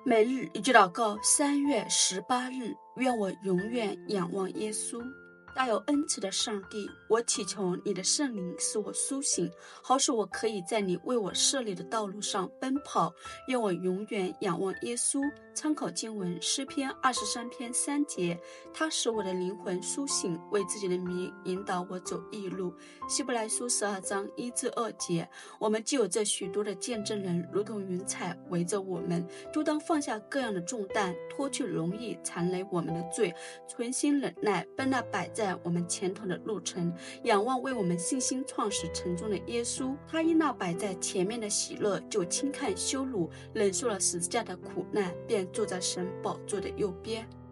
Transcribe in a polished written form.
每日一句祷告，3月18日，愿我永远仰望耶稣。大有恩慈的上帝，我祈求你的圣灵使我苏醒，好使我可以在你为我设立的道路上奔跑。愿我永远仰望耶稣。参考经文诗篇23篇3节，他使我的灵魂苏醒，为自己的名引导我走义路。希伯来书12章1至2节，我们既有这许多的见证人，如同云彩围着我们，就当放下各样的重担，脱去容易缠累我们的罪，存心忍耐，奔那摆在我们前头的路程，仰望为我们信心创始成终的耶稣。他因那摆在前面的喜乐，就轻看羞辱，忍受了十字架的苦难，便坐在神宝座的右边。